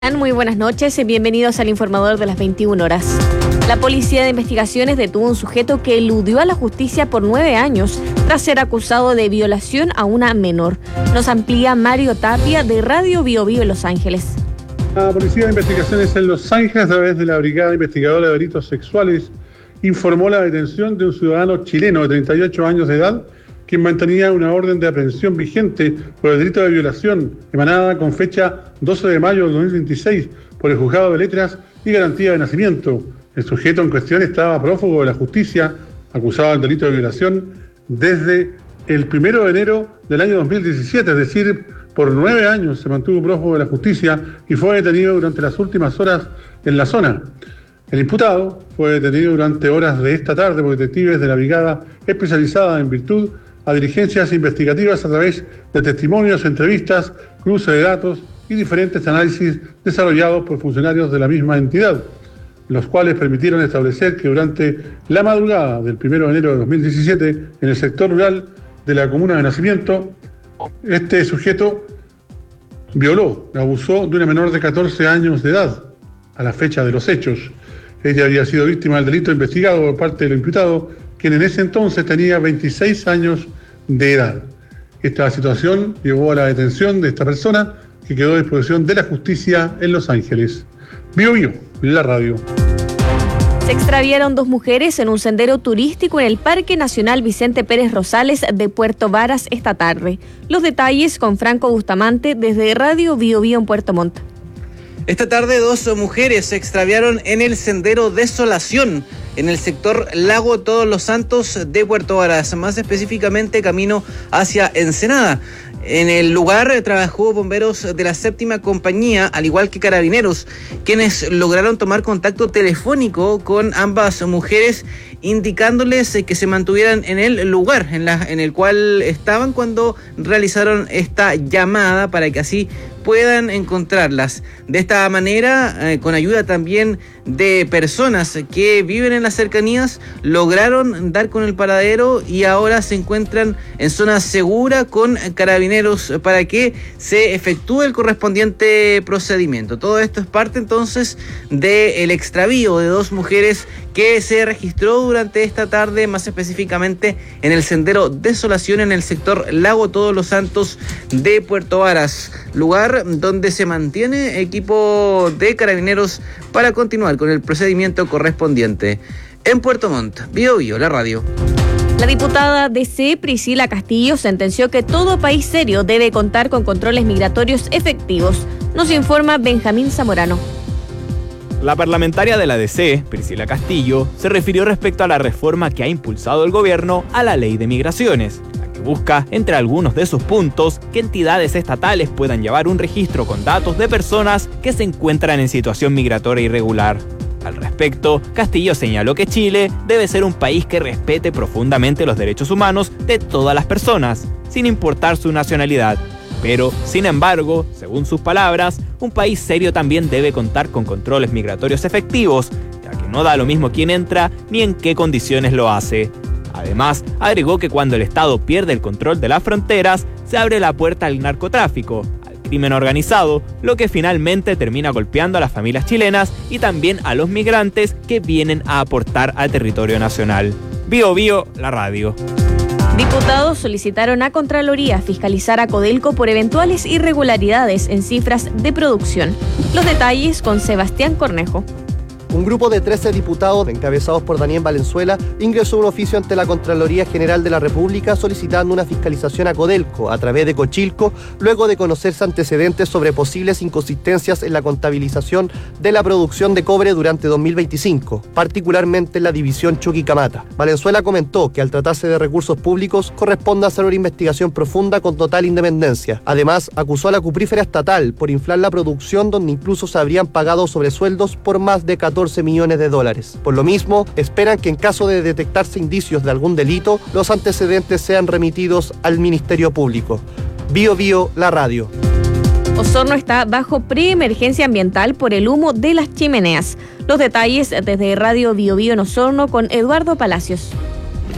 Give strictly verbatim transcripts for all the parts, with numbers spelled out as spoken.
Muy buenas noches, bienvenidos al informador de las veintiuna horas. La Policía de Investigaciones detuvo a un sujeto que eludió a la justicia por nueve años tras ser acusado de violación a una menor. Nos amplía Mario Tapia de Radio Bio Bio en Los Ángeles. La Policía de Investigaciones en Los Ángeles, a través de la Brigada Investigadora de Delitos Sexuales, informó la detención de un ciudadano chileno de treinta y ocho años de edad, quien mantenía una orden de aprehensión vigente por el delito de violación, emanada con fecha doce de mayo de dos mil veintiséis por el Juzgado de Letras y Garantía de Nacimiento. El sujeto en cuestión estaba prófugo de la justicia, acusado del delito de violación, desde el primero de enero del año dos mil diecisiete, es decir, por nueve años se mantuvo prófugo de la justicia y fue detenido durante las últimas horas en la zona. El imputado fue detenido durante horas de esta tarde por detectives de la Brigada Especializada en Virtud a diligencias investigativas a través de testimonios, entrevistas, cruce de datos y diferentes análisis desarrollados por funcionarios de la misma entidad, los cuales permitieron establecer que durante la madrugada del primero de enero de dos mil diecisiete, en el sector rural de la comuna de Nacimiento, este sujeto violó, abusó de una menor de catorce años de edad a la fecha de los hechos. Ella había sido víctima del delito investigado por parte del imputado, quien en ese entonces tenía veintiséis años de edad. Esta situación llevó a la detención de esta persona, que quedó a disposición de la justicia en Los Ángeles. Bio Bio, la radio. Se extraviaron dos mujeres en un sendero turístico en el Parque Nacional Vicente Pérez Rosales de Puerto Varas esta tarde. Los detalles con Franco Bustamante desde Radio Bio Bio en Puerto Montt. Esta tarde dos mujeres se extraviaron en el sendero Desolación, en el sector Lago Todos los Santos de Puerto Varas, más específicamente camino hacia Ensenada. En el lugar trabajó bomberos de la séptima compañía, al igual que carabineros, quienes lograron tomar contacto telefónico con ambas mujeres, indicándoles que se mantuvieran en el lugar en, la, en el cual estaban cuando realizaron esta llamada para que así puedan encontrarlas. De esta manera, eh, con ayuda también de personas que viven en las cercanías, lograron dar con el paradero y ahora se encuentran en zona segura con carabineros para que se efectúe el correspondiente procedimiento. Todo esto es parte entonces del extravío de dos mujeres que se registró durante esta tarde, más específicamente en el sendero Desolación en el sector Lago Todos los Santos de Puerto Varas, lugar donde se mantiene equipo de carabineros para continuar con el procedimiento correspondiente. En Puerto Montt, Bio Bio, la radio. La diputada D C, Priscila Castillo, sentenció que todo país serio debe contar con controles migratorios efectivos. Nos informa Benjamín Zamorano. La parlamentaria de la D C, Priscila Castillo, se refirió respecto a la reforma que ha impulsado el gobierno a la ley de migraciones, la que busca, entre algunos de sus puntos, que entidades estatales puedan llevar un registro con datos de personas que se encuentran en situación migratoria irregular. Al respecto, Castillo señaló que Chile debe ser un país que respete profundamente los derechos humanos de todas las personas, sin importar su nacionalidad. Pero, sin embargo, según sus palabras, un país serio también debe contar con controles migratorios efectivos, ya que no da lo mismo quién entra ni en qué condiciones lo hace. Además, agregó que cuando el Estado pierde el control de las fronteras, se abre la puerta al narcotráfico, al crimen organizado, lo que finalmente termina golpeando a las familias chilenas y también a los migrantes que vienen a aportar al territorio nacional. Bio Bio, la radio. Diputados solicitaron a Contraloría fiscalizar a Codelco por eventuales irregularidades en cifras de producción. Los detalles con Sebastián Cornejo. Un grupo de trece diputados, encabezados por Daniel Valenzuela, ingresó un oficio ante la Contraloría General de la República solicitando una fiscalización a Codelco a través de Cochilco, luego de conocerse antecedentes sobre posibles inconsistencias en la contabilización de la producción de cobre durante dos mil veinticinco, particularmente en la división Chuquicamata. Valenzuela comentó que al tratarse de recursos públicos corresponde hacer una investigación profunda con total independencia. Además, acusó a la cuprífera estatal por inflar la producción, donde incluso se habrían pagado sobresueldos por más de catorce millones de dólares. Por lo mismo, esperan que en caso de detectarse indicios de algún delito, los antecedentes sean remitidos al Ministerio Público. Bio Bio, la radio. Osorno está bajo preemergencia ambiental por el humo de las chimeneas. Los detalles desde Radio Bio Bio en Osorno con Eduardo Palacios.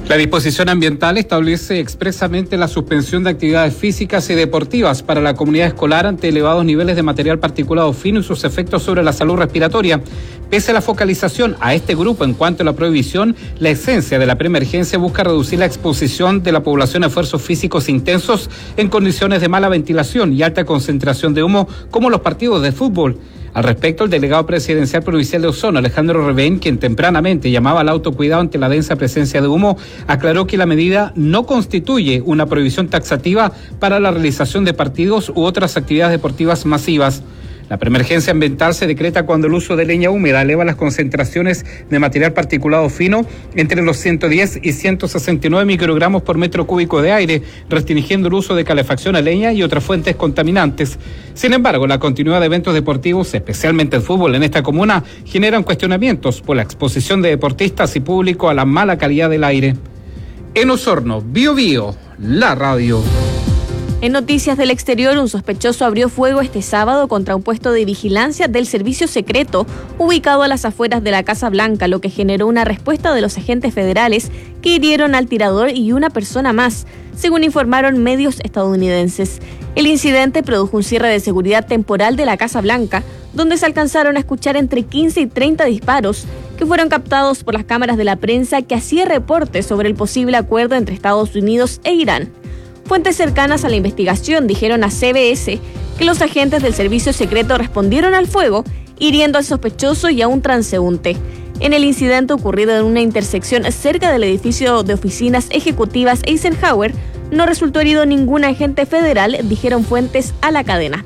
La disposición ambiental establece expresamente la suspensión de actividades físicas y deportivas para la comunidad escolar ante elevados niveles de material particulado fino y sus efectos sobre la salud respiratoria. Pese a la focalización a este grupo en cuanto a la prohibición, la esencia de la preemergencia busca reducir la exposición de la población a esfuerzos físicos intensos en condiciones de mala ventilación y alta concentración de humo, como los partidos de fútbol. Al respecto, el delegado presidencial provincial de Osorno, Alejandro Revén, quien tempranamente llamaba al autocuidado ante la densa presencia de humo, aclaró que la medida no constituye una prohibición taxativa para la realización de partidos u otras actividades deportivas masivas. La preemergencia ambiental se decreta cuando el uso de leña húmeda eleva las concentraciones de material particulado fino entre los ciento diez y ciento sesenta y nueve microgramos por metro cúbico de aire, restringiendo el uso de calefacción a leña y otras fuentes contaminantes. Sin embargo, la continuidad de eventos deportivos, especialmente el fútbol en esta comuna, generan cuestionamientos por la exposición de deportistas y público a la mala calidad del aire. En Osorno, Bio Bio, la radio. En noticias del exterior, un sospechoso abrió fuego este sábado contra un puesto de vigilancia del servicio secreto ubicado a las afueras de la Casa Blanca, lo que generó una respuesta de los agentes federales que hirieron al tirador y una persona más, según informaron medios estadounidenses. El incidente produjo un cierre de seguridad temporal de la Casa Blanca, donde se alcanzaron a escuchar entre quince y treinta disparos que fueron captados por las cámaras de la prensa que hacía reportes sobre el posible acuerdo entre Estados Unidos e Irán. Fuentes cercanas a la investigación dijeron a C B S que los agentes del servicio secreto respondieron al fuego, hiriendo al sospechoso y a un transeúnte. En el incidente ocurrido en una intersección cerca del edificio de oficinas ejecutivas Eisenhower, no resultó herido ningún agente federal, dijeron fuentes a la cadena.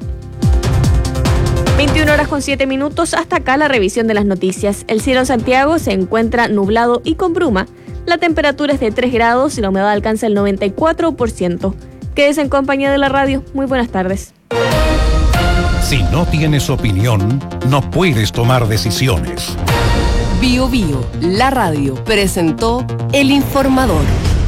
veintiuna horas con siete minutos, hasta acá la revisión de las noticias. El cielo en Santiago se encuentra nublado y con bruma. La temperatura es de tres grados y la humedad alcanza el noventa y cuatro por ciento. Quédese en compañía de la radio. Muy buenas tardes. Si no tienes opinión, no puedes tomar decisiones. Bio Bio, la radio, presentó El Informador.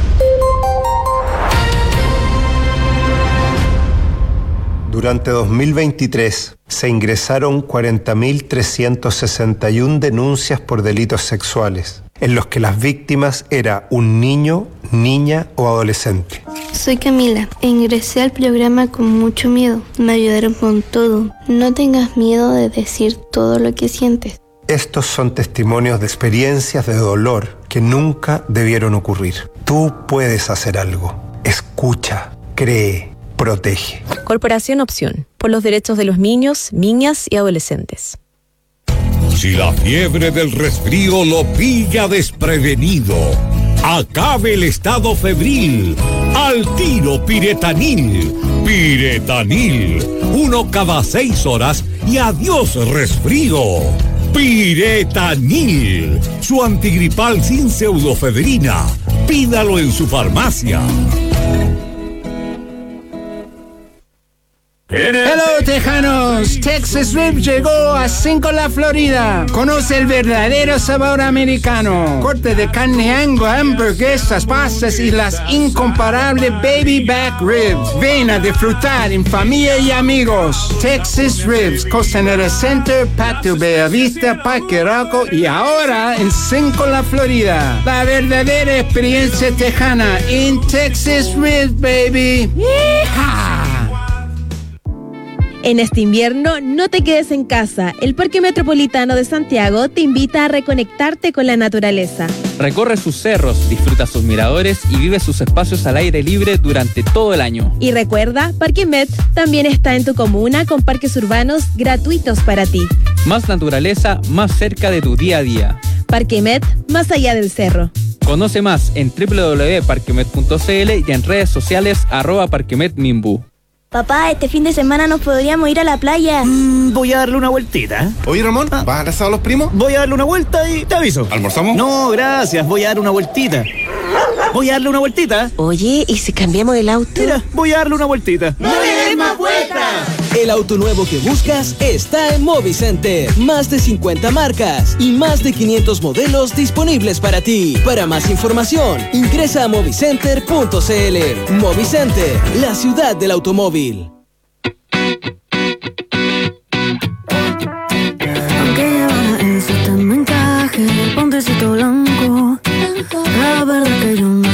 Durante dos mil veintitrés se ingresaron cuarenta mil trescientas sesenta y una denuncias por delitos sexuales, en los que las víctimas era un niño, niña o adolescente. Soy Camila e ingresé al programa con mucho miedo. Me ayudaron con todo. No tengas miedo de decir todo lo que sientes. Estos son testimonios de experiencias de dolor que nunca debieron ocurrir. Tú puedes hacer algo. Escucha, cree, protege. Corporación Opción, por los derechos de los niños, niñas y adolescentes. Si la fiebre del resfrío lo pilla desprevenido, acabe el estado febril. Al tiro Piretanil. Piretanil. Uno cada seis horas y adiós resfrío. Piretanil. Su antigripal sin pseudofedrina. Pídalo en su farmacia. Hello, tejanos. Texas Rib llegó a Cinco La Florida. Conoce el verdadero sabor americano. Corte de carne Angus, hamburguesas, pastas y las incomparables baby back ribs. Ven a disfrutar en familia y amigos. Texas Ribs, Costanera Center, Patio Bellavista, Parque Rocco y ahora en Cinco La Florida. La verdadera experiencia tejana en Texas Ribs, baby. ¡Yeehaw! En este invierno, no te quedes en casa. El Parque Metropolitano de Santiago te invita a reconectarte con la naturaleza. Recorre sus cerros, disfruta sus miradores y vive sus espacios al aire libre durante todo el año. Y recuerda, Parque Met también está en tu comuna con parques urbanos gratuitos para ti. Más naturaleza, más cerca de tu día a día. Parque Met, más allá del cerro. Conoce más en doble u doble u doble u punto parquemet punto c l y en redes sociales arroba parquemetmimbu. Papá, este fin de semana nos podríamos ir a la playa. Mm, voy a darle una vueltita. Oye, Ramón, ¿vas a abrazar a los primos? Voy a darle una vuelta y te aviso. ¿Almorzamos? No, gracias, voy a darle una vueltita. Voy a darle una vueltita. Oye, ¿y si cambiamos el auto? Mira, voy a darle una vueltita. ¡No le des más vueltas! El auto nuevo que buscas está en Movicenter. Más de cincuenta marcas y más de quinientos modelos disponibles para ti. Para más información, ingresa a movicenter punto c l. Movicenter, la ciudad del automóvil. Aunque ahora eso te me encaje, el pontecito blanco. La verdad que yo no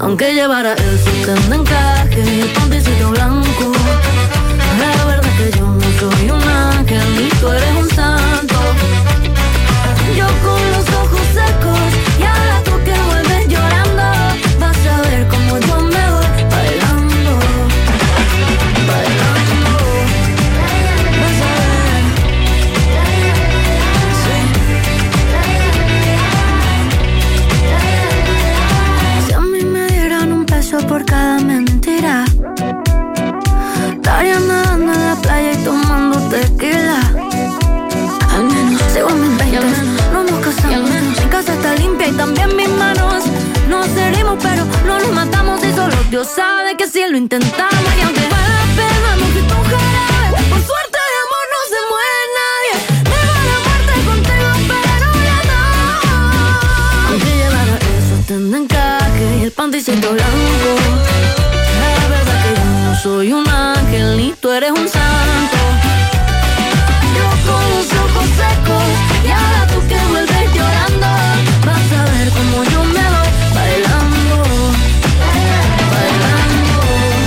Aunque llevara el sostén de encaje y el panticito blanco, la verdad es que yo no soy un ángel ni tú eres un santo. Yo con los ojos secos y ahora tú que vuelves llorando, vas a ver cómo yo me voy bailando, bailando. Vas a ver, sí. Si a mí me dieran un peso por cada mentira, estaría nadando en la playa y tomando tequila. Al menos sigo en mis veinte, no nos casamos. Mi casa está limpia y también mis manos. Nos herimos pero no nos matamos y solo Dios sabe que si lo intentamos. Y aunque vale la pena no fui tu jarabe, por suerte de amor no se muere nadie. Me va la muerte contigo pero ya no. Aunque llevara el sostén de encaje y el panticito blanco, la verdad que yo no soy un ángel ni tú eres un santo. Yo con los ojos secos y ahora tú que vuelves llorando, vas a ver cómo yo me voy bailando, bailando.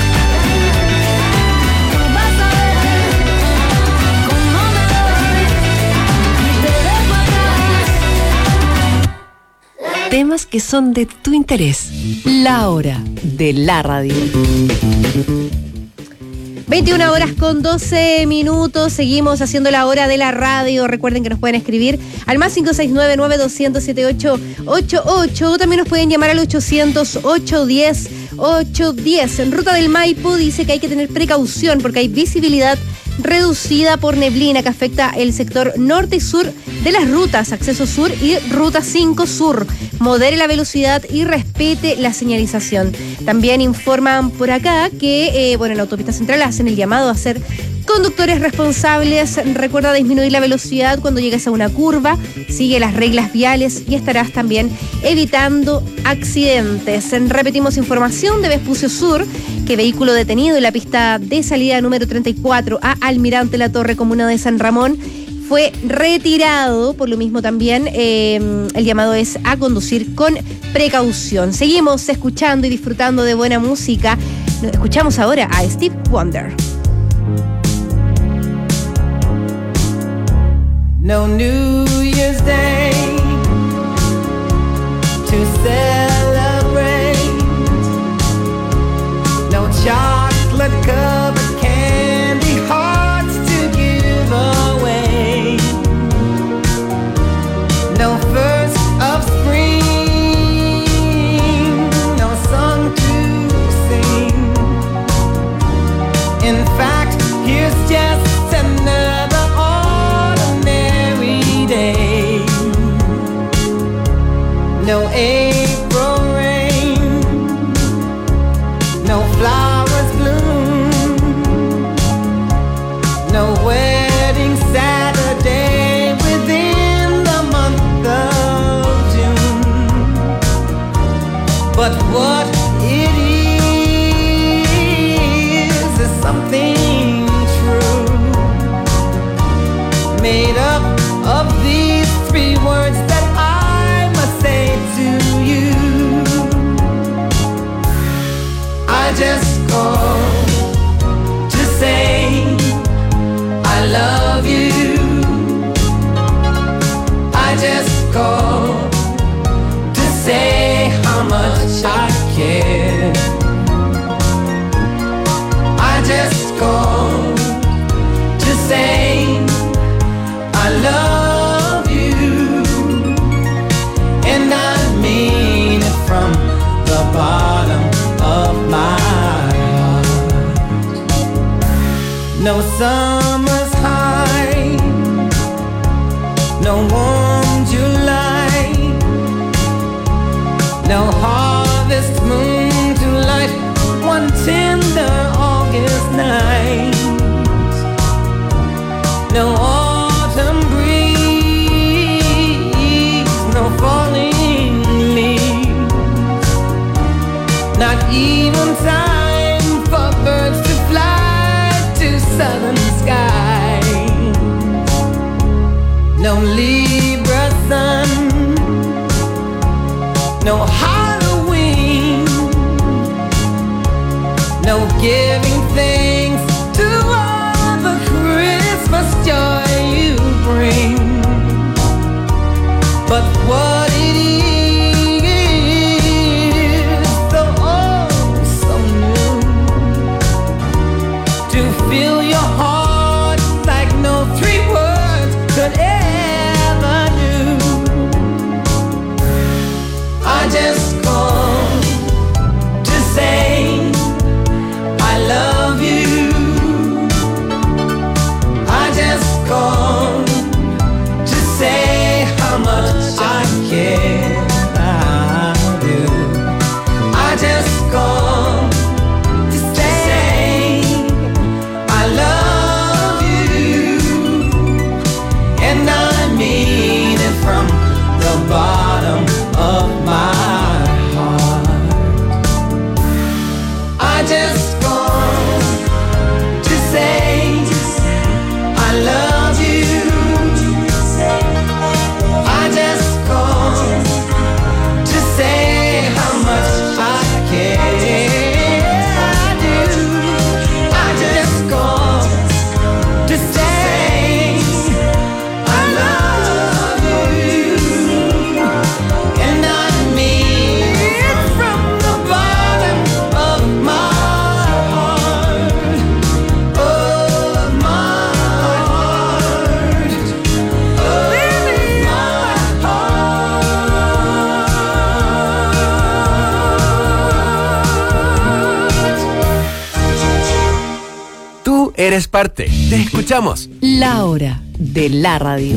Vas a ver cómo me voy y te dejo atrás. Temas que son de tu interés. La hora de la radio. veintiuna horas con doce minutos, seguimos haciendo la hora de la radio. Recuerden que nos pueden escribir al más cinco seis nueve, nueve dos cero cero, siete ocho ocho ocho. También nos pueden llamar al ochocientos, ochocientos diez, ochocientos diez. En Ruta del Maipo dice que hay que tener precaución porque hay visibilidad reducida por neblina que afecta el sector norte y sur de las rutas, acceso sur y ruta cinco sur. Modere la velocidad y respete la señalización. También informan por acá que, eh, bueno, en la autopista central hacen el llamado a ser conductores responsables. Recuerda disminuir la velocidad cuando llegues a una curva, sigue las reglas viales y estarás también evitando accidentes. Repetimos información de Vespucio Sur, que vehículo detenido en la pista de salida número treinta y cuatro a Almirante La Torre, comuna de San Ramón, fue retirado. Por lo mismo también eh, el llamado es a conducir con precaución. Seguimos escuchando y disfrutando de buena música. Escuchamos ahora a Steve Wonder. No New Year's Day to celebrate. No chocolate covered candy hearts to give away. No first of spring, no song to sing. In fact, here's just another ordinary day. No April rain, no flowers bloom, no wedding Saturday within the month of June. But what it is is something true, made up of these three words that I must say to you. I just called to say I love you. I just called to say how much I care. I just called to say I love you, and I mean it from the bottom of my heart. No summer's high, no warm July, no harvest moon to light one tender August night. No autumn breeze, no falling leaves, not even time for birds to fly to southern skies. No Libra sun, no Halloween, giving thanks to all the Christmas joy you bring. But what it is, so oh, so new, to fill your heart like no three words could ever do. I just called to say I love you. I just called to say how much I care. I do. I just called to say I love you, and I mean it from the bottom of my heart. I just called to say I love you. I just called to say how much I care. I do. I just called to say I love you, and I mean it from the bottom of my heart, of my heart, of Tú eres parte. Te escuchamos. La hora de la radio.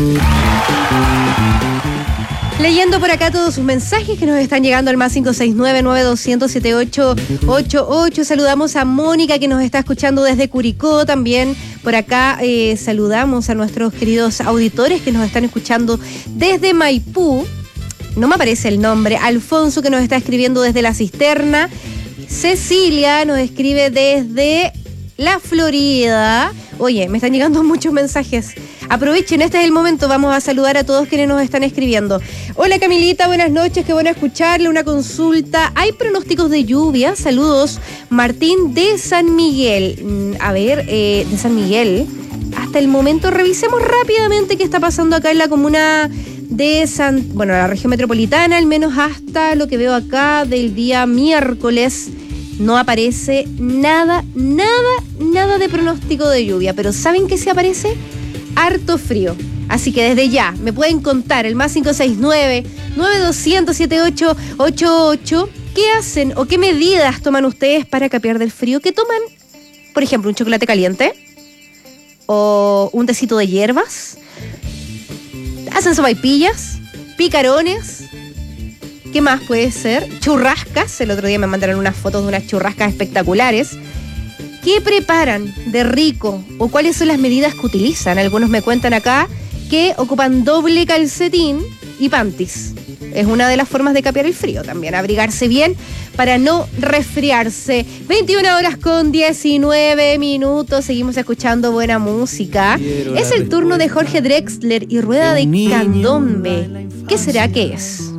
Leyendo por acá todos sus mensajes que nos están llegando al más cinco seis nueve, nueve dos cero cero, siete ocho ocho ocho. Saludamos a Mónica que nos está escuchando desde Curicó. También por acá eh, saludamos a nuestros queridos auditores que nos están escuchando desde Maipú. No me aparece el nombre. Alfonso que nos está escribiendo desde La Cisterna. Cecilia nos escribe desde La Florida. Oye, me están llegando muchos mensajes. Aprovechen, este es el momento, vamos a saludar a todos quienes nos están escribiendo. Hola Camilita, buenas noches, qué bueno escucharle, una consulta. ¿Hay pronósticos de lluvia? Saludos, Martín de San Miguel. A ver, eh, de San Miguel. Hasta el momento, revisemos rápidamente qué está pasando acá en la comuna de San... Bueno, la región metropolitana, al menos hasta lo que veo acá del día miércoles. No aparece nada, nada, nada de pronóstico de lluvia. Pero ¿saben qué sí aparece? Harto frío. Así que desde ya me pueden contar el más cinco seis nueve, nueve dos cero cero, siete ocho ocho ocho. ¿Qué hacen o qué medidas toman ustedes para capear del frío? ¿Qué toman? Por ejemplo, un chocolate caliente o un tecito de hierbas. ¿Hacen sopaipillas? ¿Picarones? ¿Qué más puede ser? Churrascas. El otro día me mandaron unas fotos de unas churrascas espectaculares. ¿Qué preparan de rico o cuáles son las medidas que utilizan? Algunos me cuentan acá que ocupan doble calcetín y panties. Es una de las formas de capear el frío también, abrigarse bien para no resfriarse. veintiuna horas con diecinueve minutos, seguimos escuchando buena música. Es el turno de Jorge Drexler y Rueda de Candombe. ¿Qué será que es?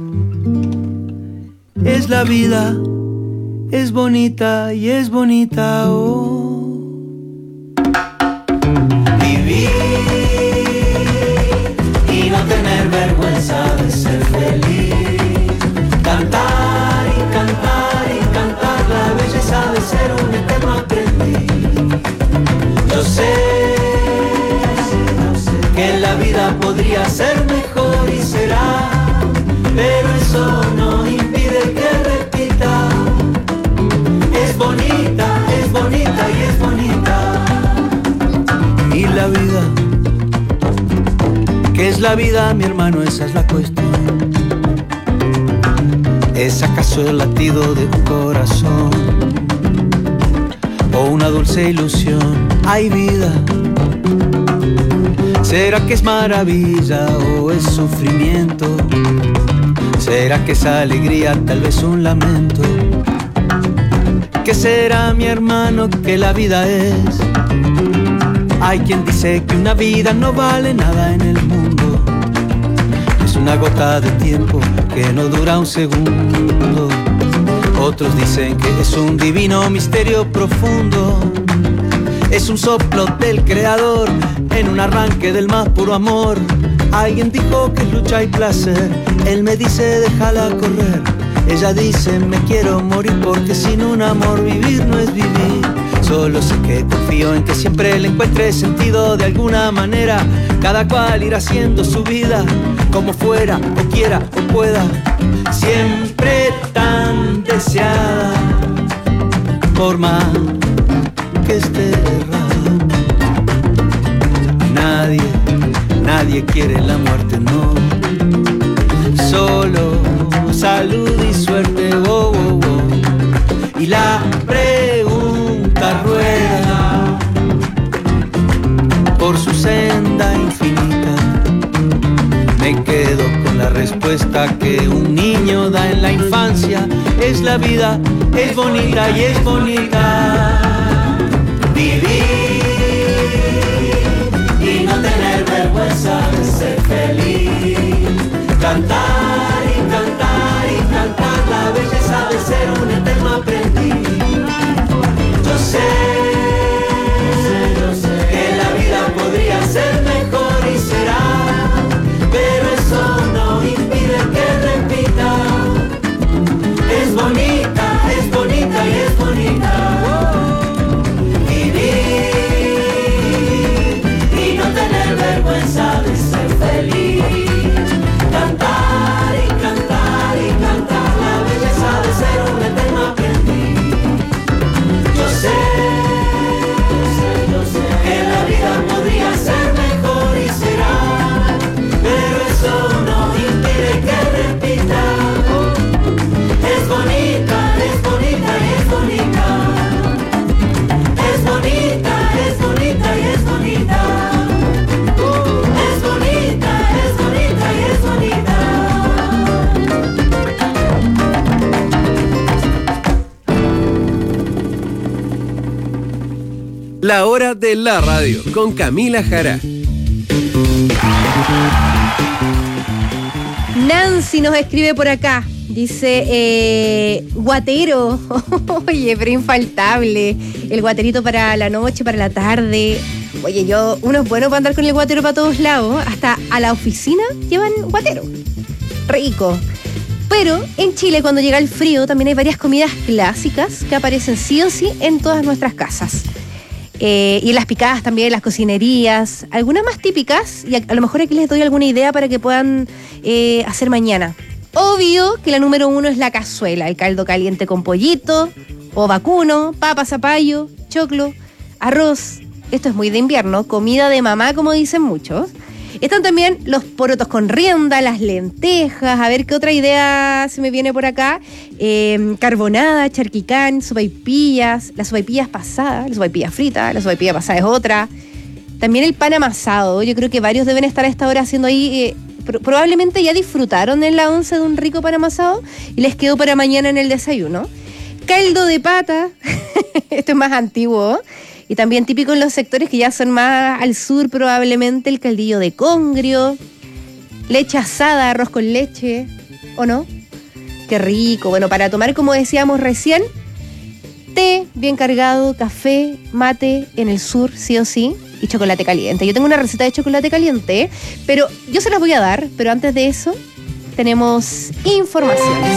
Es la vida, es bonita y es bonita, oh. Vivir y no tener vergüenza de ser feliz. Cantar y cantar y cantar la belleza de ser un eterno aprendiz. Yo sé que la vida podría ser mejor y será, pero eso no impide que repita. Es bonita, es bonita y es bonita. Y la vida, ¿qué es la vida, mi hermano? Esa es la cuestión. ¿Es acaso el latido de un corazón o una dulce ilusión? Hay vida. ¿Será que es maravilla o es sufrimiento? ¿Será que es alegría, tal vez un lamento? ¿Qué será, mi hermano, que la vida es? Hay quien dice que una vida no vale nada en el mundo. Es una gota de tiempo que no dura un segundo. Otros dicen que es un divino misterio profundo. Es un soplo del creador en un arranque del más puro amor. Alguien dijo que es lucha y placer. Él me dice déjala correr. Ella dice me quiero morir porque sin un amor vivir no es vivir. Solo sé que confío en que siempre le encuentre sentido de alguna manera. Cada cual irá haciendo su vida como fuera o quiera o pueda. Siempre tan deseada por más que esté errado. Nadie, nadie quiere la muerte, no. Solo salud y suerte, oh, oh, oh. Y la pregunta rueda por su senda infinita. Me quedo con la respuesta que un niño da en la infancia. Es la vida, es bonita y es bonita. Vivir y no tener vergüenza de ser feliz. Cantar y cantar y cantar la belleza de ser un eterno aprendiz. Yo sé, yo sé que la vida podría ser mejor y será, pero eso no impide que repita. Es bonita, es bonita y es bonita. Vergüenza de ser feliz, cantar y cantar y cantar la belleza de ser un eterno aprendiz. Yo sé, yo sé, yo sé que la vida podría ser mejor y será, pero eso no impide que repita. Es bonita, es bonita y es bonita. Es bonita, es bonita y es bonita. La hora de la radio con Camila Jara. Nancy nos escribe por acá. Dice, eh, guatero. Oye, pero infaltable. El guaterito para la noche, para la tarde. Oye, yo, uno es bueno para andar con el guatero para todos lados. Hasta a la oficina llevan guatero. Rico. Pero en Chile, cuando llega el frío, también hay varias comidas clásicas que aparecen sí o sí en todas nuestras casas. Eh, y en las picadas también, en las cocinerías. Algunas más típicas, y a, a lo mejor aquí les doy alguna idea para que puedan eh, hacer mañana. Obvio que la número uno es la cazuela, el caldo caliente con pollito, o vacuno, papa, zapallo, choclo, arroz. Esto es muy de invierno, comida de mamá, como dicen muchos. Están también los porotos con rienda, las lentejas, a ver qué otra idea se me viene por acá. Eh, carbonada, charquicán, sopaipillas, las sopaipillas pasadas, la sopaipilla frita, la sopaipilla pasada es otra. También el pan amasado, yo creo que varios deben estar a esta hora haciendo ahí, eh, pro- probablemente ya disfrutaron en la once de un rico pan amasado y les quedó para mañana en el desayuno. Caldo de pata, esto es más antiguo, y también típico en los sectores que ya son más al sur probablemente, el caldillo de congrio, leche asada, arroz con leche, ¿o no? Qué rico. Bueno, para tomar, como decíamos recién, té bien cargado, café, mate en el sur, sí o sí, y chocolate caliente. Yo tengo una receta de chocolate caliente, pero yo se las voy a dar, pero antes de eso tenemos informaciones.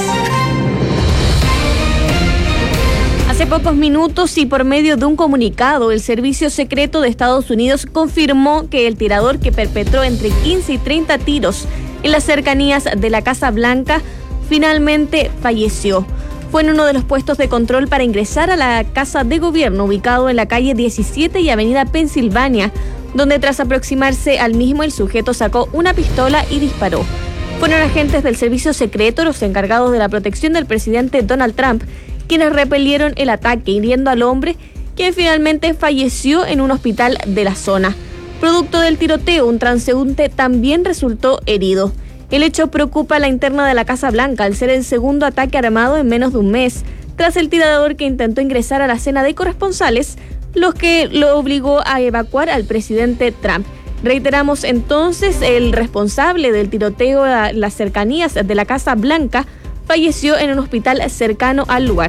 Hace pocos minutos y por medio de un comunicado, el Servicio Secreto de Estados Unidos confirmó que el tirador que perpetró entre quince y treinta tiros en las cercanías de la Casa Blanca finalmente falleció. Fue en uno de los puestos de control para ingresar a la Casa de Gobierno, ubicado en la calle diecisiete y Avenida Pensilvania, donde tras aproximarse al mismo el sujeto sacó una pistola y disparó. Fueron agentes del Servicio Secreto los encargados de la protección del presidente Donald Trump quienes repelieron el ataque, hiriendo al hombre, quien finalmente falleció en un hospital de la zona. Producto del tiroteo, un transeúnte también resultó herido. El hecho preocupa a la interna de la Casa Blanca al ser el segundo ataque armado en menos de un mes, tras el tirador que intentó ingresar a la cena de corresponsales, lo que lo obligó a evacuar al presidente Trump. Reiteramos entonces, el responsable del tiroteo a las cercanías de la Casa Blanca falleció en un hospital cercano al lugar.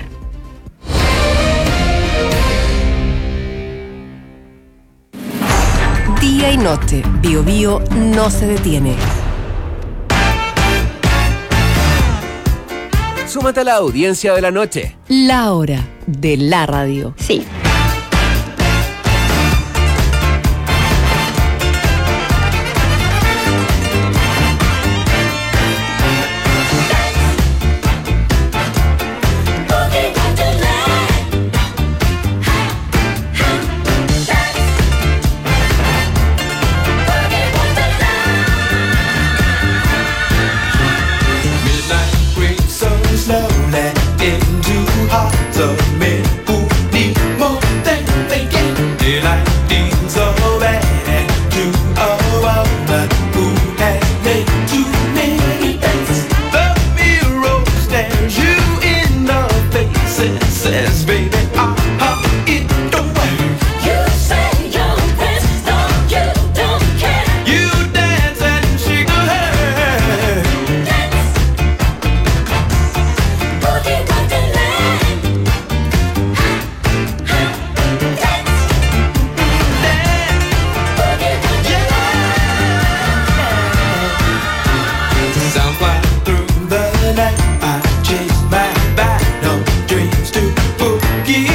Día y noche, Bio Bio no se detiene. Súmate a la audiencia de la noche. La hora de la radio. Sí. Fly through the night, I chase my battle dreams to forget.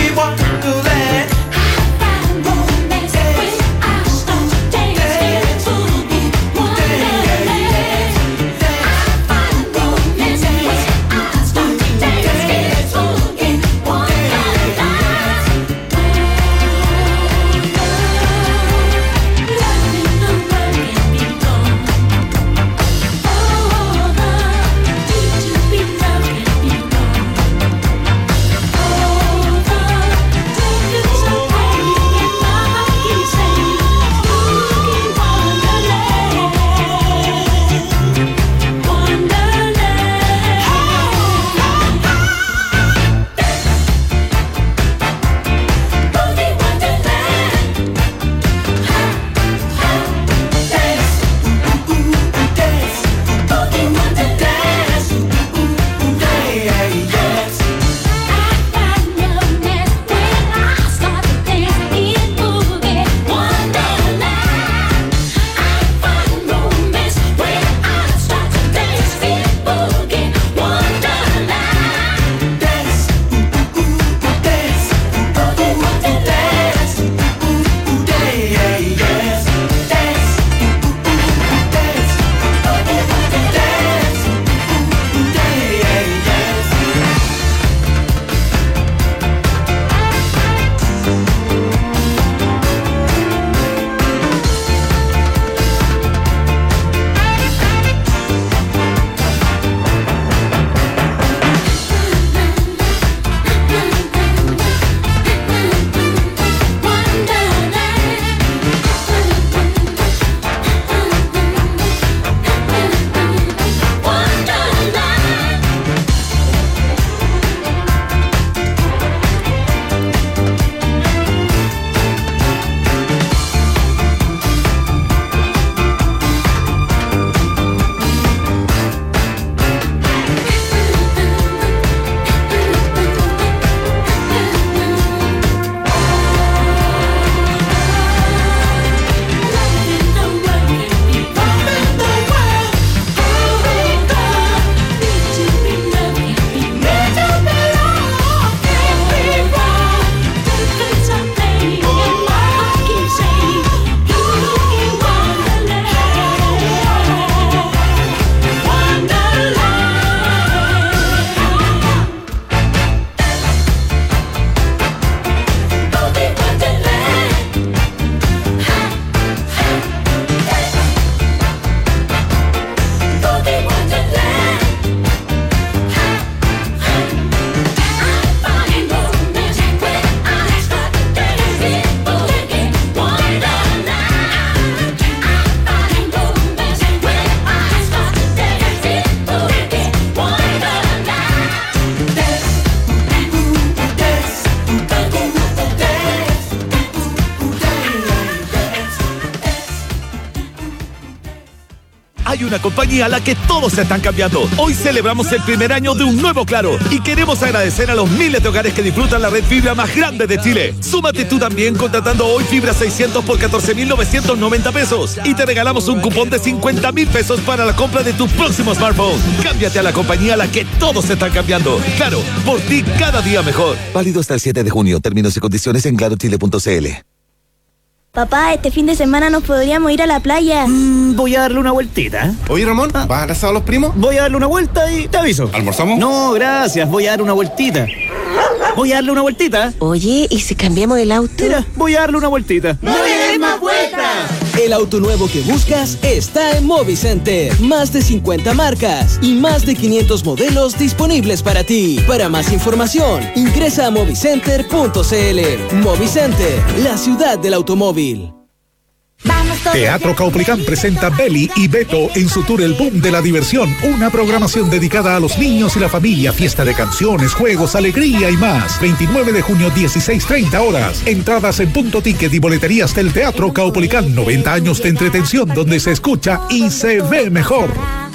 Hay una compañía a la que todos se están cambiando. Hoy celebramos el primer año de un nuevo Claro y queremos agradecer a los miles de hogares que disfrutan la red fibra más grande de Chile. Súmate tú también contratando hoy fibra seiscientos por catorce mil novecientos noventa pesos y te regalamos un cupón de cincuenta mil pesos para la compra de tu próximo smartphone. Cámbiate a la compañía a la que todos se están cambiando. Claro, por ti cada día mejor. Válido hasta el siete de junio. Términos y condiciones en claro chile punto c l. Papá, este fin de semana nos podríamos ir a la playa. Mm, voy a darle una vueltita. Oye, Ramón, ¿vas a abrazar a los primos? Voy a darle una vuelta y te aviso. ¿Almorzamos? No, gracias. Voy a darle una vueltita. Voy a darle una vueltita. Oye, ¿y si cambiamos el auto? Mira, voy a darle una vueltita. ¡No le des más vueltas! El auto nuevo que buscas está en Movicenter. Más de cincuenta marcas y más de quinientos modelos disponibles para ti. Para más información, ingresa a movicenter punto c l. Movicenter, la ciudad del automóvil. Teatro Caupolicán presenta Beli y Beto en su tour El Boom de la Diversión, una programación dedicada a los niños y la familia, fiesta de canciones, juegos, alegría y más. veintinueve de junio, dieciséis treinta horas. Entradas en Punto Ticket y boleterías del Teatro Caupolicán. noventa años de entretención donde se escucha y se ve mejor.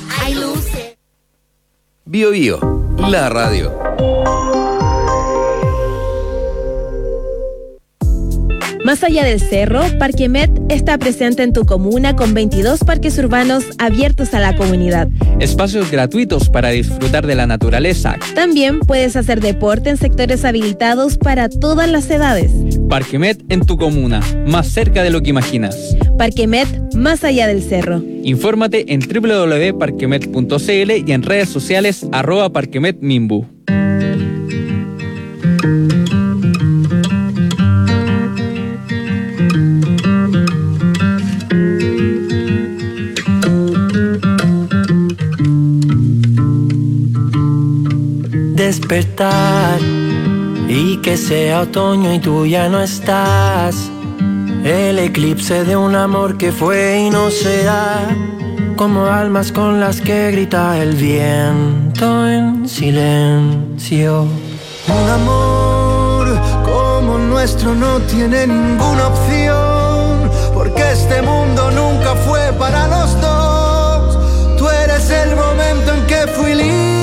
Bio Bio, la radio. Más allá del cerro, Parquemet está presente en tu comuna con veintidós parques urbanos abiertos a la comunidad. Espacios gratuitos para disfrutar de la naturaleza. También puedes hacer deporte en sectores habilitados para todas las edades. Parquemet en tu comuna, más cerca de lo que imaginas. Parquemet, más allá del cerro. Infórmate en doble u doble u doble u punto parquemet punto c l y en redes sociales arroba parquemetmimbu. Despertar y que sea otoño y tú ya no estás. El eclipse de un amor que fue y no será, como almas con las que grita el viento en silencio. Un amor como nuestro no tiene ninguna opción, porque este mundo nunca fue para los dos. Tú eres el momento en que fui libre.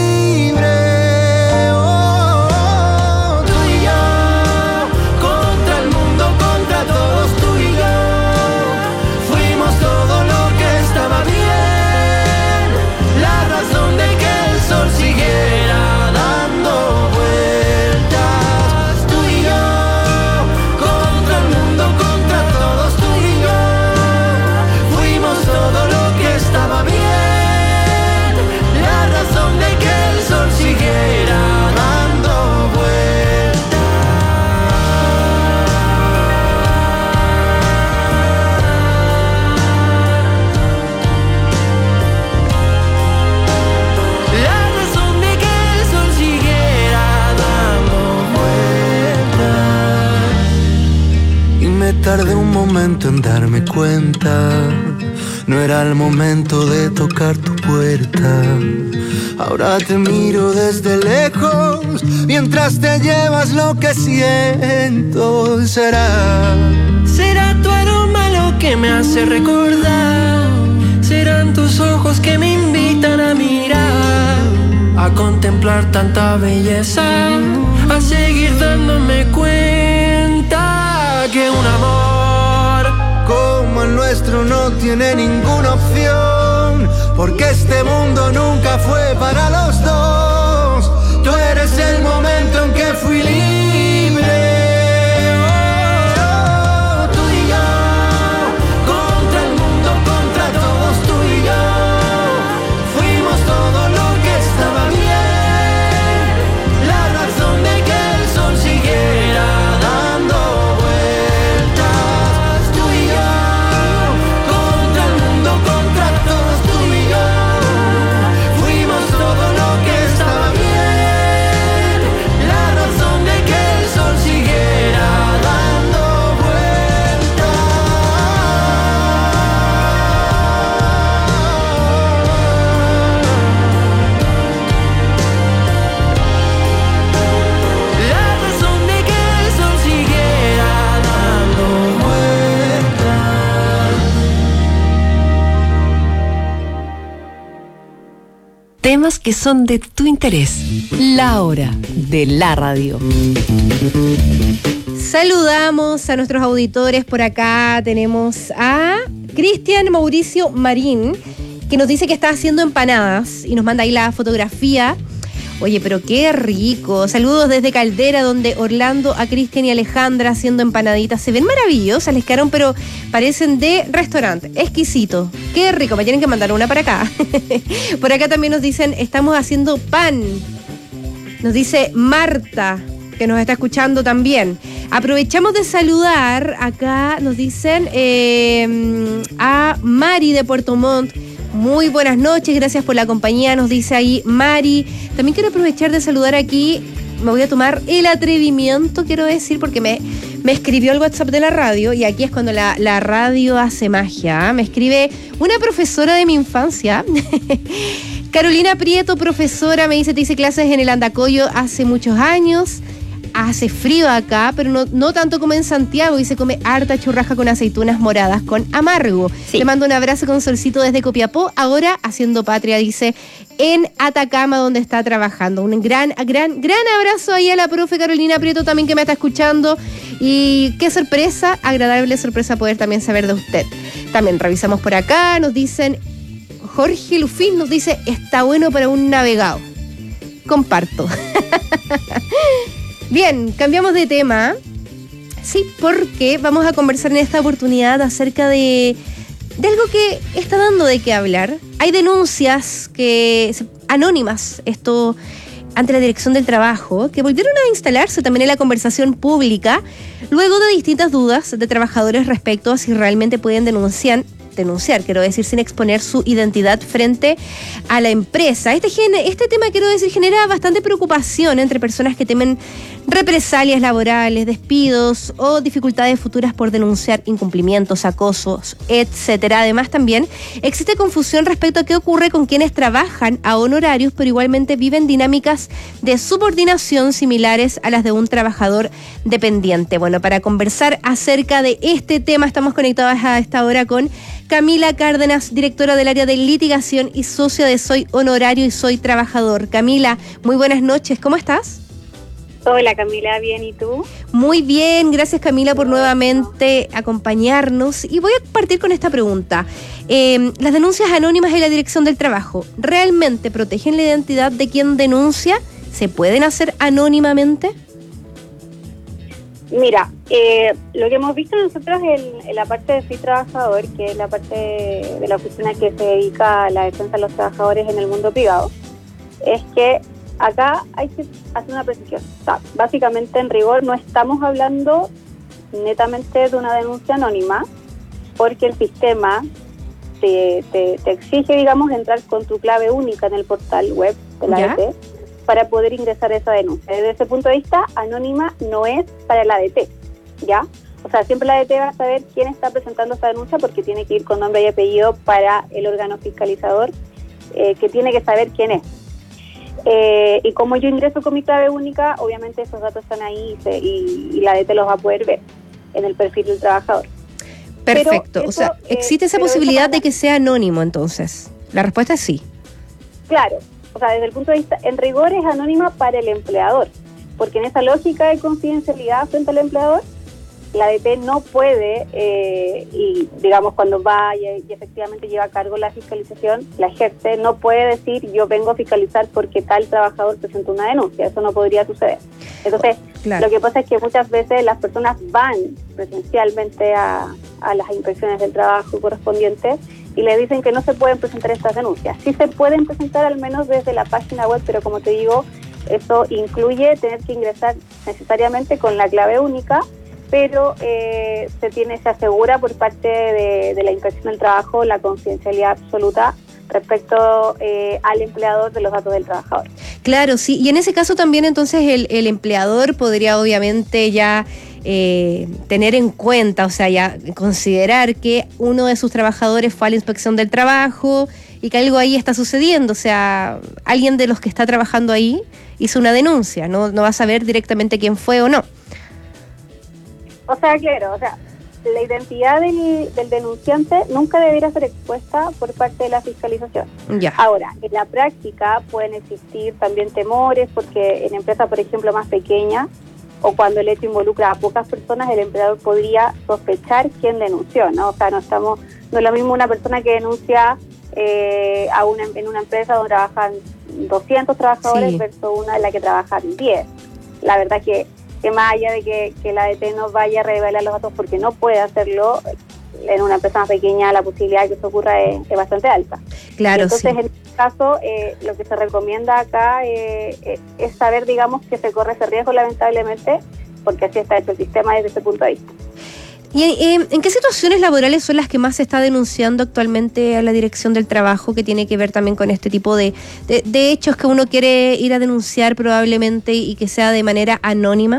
Tardé un momento en darme cuenta, no era el momento de tocar tu puerta. Ahora te miro desde lejos, mientras te llevas lo que siento. Será, será tu aroma lo que me hace recordar, serán tus ojos que me invitan a mirar, a contemplar tanta belleza, a seguir dándome cuenta que un amor como el nuestro no tiene ninguna opción, porque este mundo nunca fue para los dos. Tú eres el momento en que fui libre. Oh, tú y yo, contra el mundo, contra todos, tú y yo, fuimos todo lo que estaba bien, la razón de que el sol siguiera dando vueltas. Tú y yo, contra el mundo, contra todos, tú y yo, fuimos todo lo que temas que son de tu interés. La hora de la radio. Saludamos a nuestros auditores por acá. Tenemos a Cristian Mauricio Marín, que nos dice que está haciendo empanadas y nos manda ahí la fotografía. Oye, pero qué rico. Saludos desde Caldera, donde Orlando, a Cristian y Alejandra haciendo empanaditas. Se ven maravillosas, les quedaron, pero parecen de restaurante. Exquisito. Qué rico. Me tienen que mandar una para acá. Por acá también nos dicen, estamos haciendo pan. Nos dice Marta, que nos está escuchando también. Aprovechamos de saludar, acá nos dicen eh, a Mari de Puerto Montt. Muy buenas noches, gracias por la compañía, nos dice ahí Mari. También quiero aprovechar de saludar aquí, me voy a tomar el atrevimiento, quiero decir, porque me, me escribió el WhatsApp de la radio, y aquí es cuando la, la radio hace magia. ¿eh? Me escribe una profesora de mi infancia, Carolina Prieto, profesora, me dice, te hice clases en el Andacoyo hace muchos años. Hace frío acá, pero no, no tanto como en Santiago, y se come harta churrasca con aceitunas moradas con amargo. Sí. Le mando un abrazo con solcito desde Copiapó, ahora haciendo patria, dice, en Atacama, donde está trabajando. Un gran, gran, gran abrazo ahí a la profe Carolina Prieto también, que me está escuchando. Y qué sorpresa, agradable sorpresa poder también saber de usted. También revisamos por acá, nos dicen, Jorge Lufín nos dice, está bueno para un navegado. Comparto. Bien, cambiamos de tema. Sí, porque vamos a conversar en esta oportunidad acerca de, de algo que está dando de qué hablar. Hay denuncias que anónimas, esto ante la Dirección del Trabajo, que volvieron a instalarse también en la conversación pública, luego de distintas dudas de trabajadores respecto a si realmente pueden denunciar denunciar, quiero decir, sin exponer su identidad frente a la empresa. Este, este tema, quiero decir, genera bastante preocupación entre personas que temen represalias laborales, despidos o dificultades futuras por denunciar incumplimientos, acosos, etcétera. Además, también existe confusión respecto a qué ocurre con quienes trabajan a honorarios, pero igualmente viven dinámicas de subordinación similares a las de un trabajador dependiente. Bueno, para conversar acerca de este tema, estamos conectados a esta hora con Camila Cárdenas, directora del área de litigación y socia de Soy Honorario y Soy Trabajador. Camila, muy buenas noches, ¿cómo estás? Hola Camila, bien, ¿y tú? Muy bien, gracias Camila por nuevamente acompañarnos. Y voy a partir con esta pregunta. Eh, las denuncias anónimas en la Dirección del Trabajo, ¿realmente protegen la identidad de quien denuncia? ¿Se pueden hacer anónimamente? Mira, eh, lo que hemos visto nosotros en, en la parte de Soy Trabajador, que es la parte de la oficina que se dedica a la defensa de los trabajadores en el mundo privado, es que acá hay que hacer una precisión. O sea, básicamente, en rigor, no estamos hablando netamente de una denuncia anónima, porque el sistema te, te, te exige, digamos, entrar con tu clave única en el portal web de la A D T para poder ingresar esa denuncia. Desde ese punto de vista, anónima no es para el A D T, ¿ya? O sea, siempre la A D T va a saber quién está presentando esta denuncia, porque tiene que ir con nombre y apellido para el órgano fiscalizador, eh, que tiene que saber quién es. Eh, y como yo ingreso con mi clave única, obviamente esos datos están ahí y, se, y, y la A D T los va a poder ver en el perfil del trabajador. Perfecto, eso, o sea, ¿existe eh, esa posibilidad de que sea anónimo entonces? La respuesta es sí. Claro, o sea, desde el punto de vista, en rigor es anónima para el empleador, porque en esa lógica de confidencialidad frente al empleador, la A D T no puede, eh, y digamos cuando va y, y efectivamente lleva a cargo la fiscalización, la ejerce, no puede decir yo vengo a fiscalizar porque tal trabajador presentó una denuncia, eso no podría suceder. Entonces, claro, lo que pasa es que muchas veces las personas van presencialmente a, a las inspecciones del trabajo correspondientes y le dicen que no se pueden presentar estas denuncias. Sí se pueden presentar al menos desde la página web, pero como te digo, eso incluye tener que ingresar necesariamente con la clave única, pero eh, se tiene, se asegura por parte de, de la Inspección del Trabajo la confidencialidad absoluta respecto eh, al empleador de los datos del trabajador. Claro, sí, y en ese caso también entonces el, el empleador podría obviamente ya eh, tener en cuenta, o sea, ya considerar que uno de sus trabajadores fue a la Inspección del Trabajo y que algo ahí está sucediendo, o sea, alguien de los que está trabajando ahí hizo una denuncia, no, no va a saber directamente quién fue o no. O sea, claro, o sea, la identidad del, del denunciante nunca debería ser expuesta por parte de la fiscalización. Ya. Ahora, en la práctica pueden existir también temores, porque en empresas, por ejemplo, más pequeñas, o cuando el hecho involucra a pocas personas, el empleador podría sospechar quién denunció, ¿no? O sea, no estamos, no es lo mismo una persona que denuncia eh, a una, en una empresa donde trabajan doscientos trabajadores sí. versus una en la que trabajan diez. La verdad que, que más allá de que, que la A D T no vaya a revelar los datos porque no puede hacerlo, en una empresa más pequeña la posibilidad de que eso ocurra es, es bastante alta. Claro, entonces, sí. en este caso, eh, lo que se recomienda acá eh, eh, es saber, digamos, que se corre ese riesgo, lamentablemente, porque así está hecho el sistema desde ese punto de vista. ¿Y eh, en qué situaciones laborales son las que más se está denunciando actualmente a la Dirección del Trabajo, que tiene que ver también con este tipo de, de, de hechos que uno quiere ir a denunciar probablemente y que sea de manera anónima?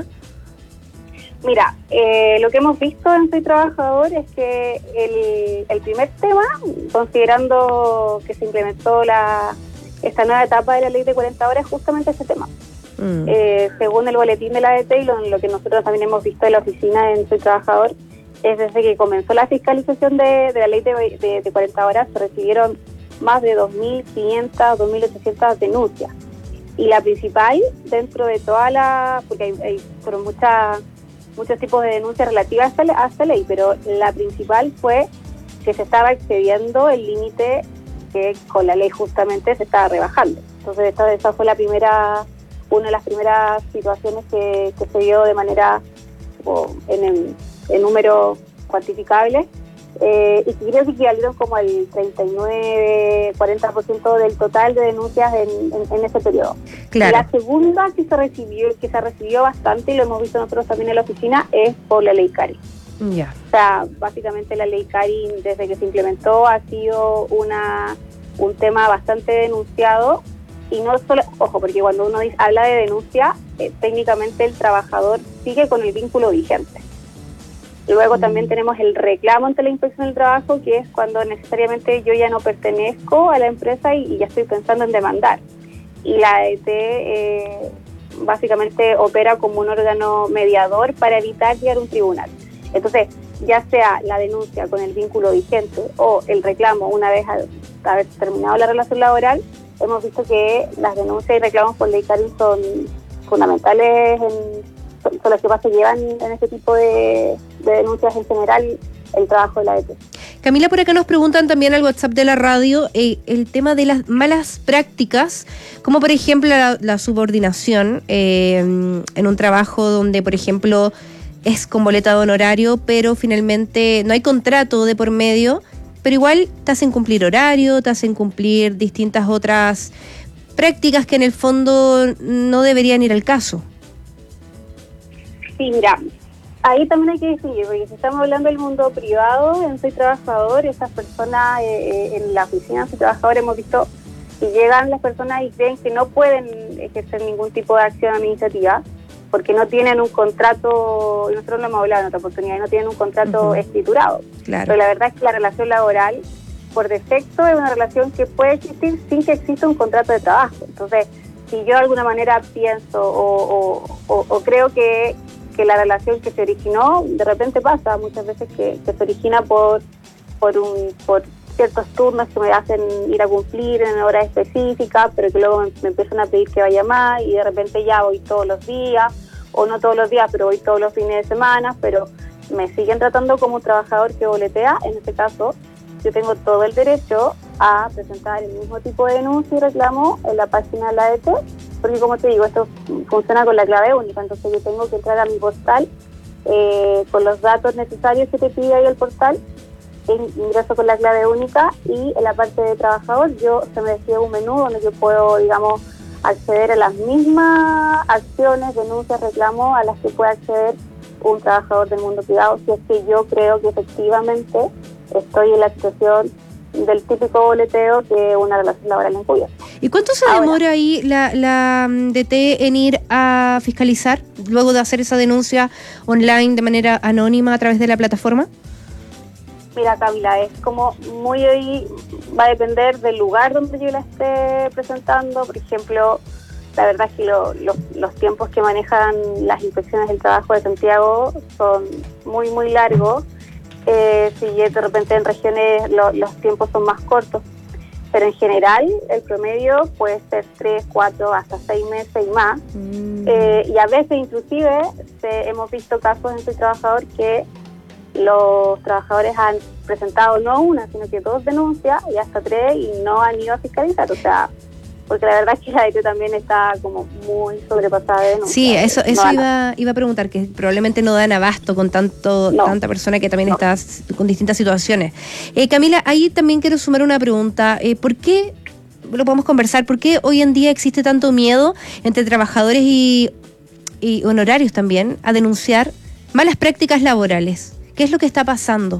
Mira, eh, lo que hemos visto en Soy Trabajador es que el, el primer tema, considerando que se implementó la esta nueva etapa de la ley de cuarenta horas, es justamente ese tema. Mm. Eh, según el boletín de la A D T y lo, lo que nosotros también hemos visto en la oficina en Soy Trabajador, es desde que comenzó la fiscalización de, de la ley de, de, de cuarenta horas, se recibieron más de dos mil quinientas, dos mil ochocientas denuncias. Y la principal, dentro de toda la... porque hay, hay fueron muchas... muchos tipos de denuncias relativas a esta, a esta ley, pero la principal fue que se estaba excediendo el límite que con la ley justamente se estaba rebajando. Entonces esta, esa fue la primera, una de las primeras situaciones que, que se dio de manera o, en, en, en números cuantificables, eh, y que creo que equivalieron como al treinta y nueve, cuarenta por ciento del total de denuncias en, en, en ese periodo. Claro. La segunda que se recibió, que se recibió bastante, y lo hemos visto nosotros también en la oficina, es por la ley Cari. Ya. O sea, básicamente la ley Cari, desde que se implementó, ha sido una un tema bastante denunciado, y no solo, ojo, porque cuando uno dice, habla de denuncia, eh, técnicamente el trabajador sigue con el vínculo vigente. Luego también tenemos el reclamo ante la Inspección del Trabajo, que es cuando necesariamente yo ya no pertenezco a la empresa y, y ya estoy pensando en demandar. Y la A D T eh, básicamente opera como un órgano mediador para evitar llegar a un tribunal. Entonces, ya sea la denuncia con el vínculo vigente o el reclamo una vez al haber terminado la relación laboral, hemos visto que las denuncias y reclamos por ley Cari son fundamentales en... son las que más se llevan en este tipo de, de denuncias en general el trabajo de la A D T. Camila, por acá nos preguntan también al WhatsApp de la radio eh, el tema de las malas prácticas, como por ejemplo la, la subordinación eh, en un trabajo donde, por ejemplo, es con boleta de honorario, pero finalmente no hay contrato de por medio, pero igual te hacen cumplir horario, te hacen cumplir distintas otras prácticas que en el fondo no deberían ir al caso. Sí, mira, ahí también hay que distinguir, porque si estamos hablando del mundo privado, en Soy Trabajador, esas personas eh, en la oficina de Soy Trabajador hemos visto que llegan las personas y creen que no pueden ejercer ningún tipo de acción administrativa porque no tienen un contrato, y nosotros lo hemos hablado en otra oportunidad, no tienen un contrato uh-huh. escriturado. Claro. Pero la verdad es que la relación laboral, por defecto, es una relación que puede existir sin que exista un contrato de trabajo. Entonces, si yo de alguna manera pienso o, o, o, o creo que que la relación que se originó, de repente pasa muchas veces que, que se origina por por un por ciertos turnos que me hacen ir a cumplir en horas específicas, pero que luego me, me empiezan a pedir que vaya más y de repente ya voy todos los días, o no todos los días, pero voy todos los fines de semana, pero me siguen tratando como un trabajador que boletea. En este caso, yo tengo todo el derecho a presentar el mismo tipo de denuncia y reclamo en la página de la A D T, porque como te digo, esto funciona con la clave única, entonces yo tengo que entrar a mi portal eh, con los datos necesarios que te pide ahí el portal, ingreso con la clave única y en la parte de trabajador yo se me despliega un menú donde yo puedo, digamos, acceder a las mismas acciones, denuncias, reclamos a las que puede acceder un trabajador del mundo privado, si es que yo creo que efectivamente estoy en la situación del típico boleteo que una relación laboral incluye. ¿Y cuánto se Ahora, demora ahí la, la D T en ir a fiscalizar, luego de hacer esa denuncia online de manera anónima a través de la plataforma? Mira, Camila, es como muy ahí, va a depender del lugar donde yo la esté presentando. Por ejemplo, la verdad es que lo, lo, los tiempos que manejan las inspecciones del trabajo de Santiago son muy, muy largos. eh, si de repente en regiones lo, los tiempos son más cortos, pero en general el promedio puede ser tres, cuatro, hasta seis meses y más. Mm. Eh, y a veces inclusive se, hemos visto casos en Soy Trabajador que los trabajadores han presentado no una, sino que dos denuncias y hasta tres y no han ido a fiscalizar, o sea, porque la verdad es que la A D T también está como muy sobrepasada de denuncias. Sí, eso, eso no iba, iba a preguntar, que probablemente no dan abasto con tanto no. tanta persona que también no. está con distintas situaciones. Eh, Camila, ahí también quiero sumar una pregunta. Eh, ¿Por qué, lo podemos conversar, por qué hoy en día existe tanto miedo entre trabajadores y, y honorarios también a denunciar malas prácticas laborales? ¿Qué es lo que está pasando?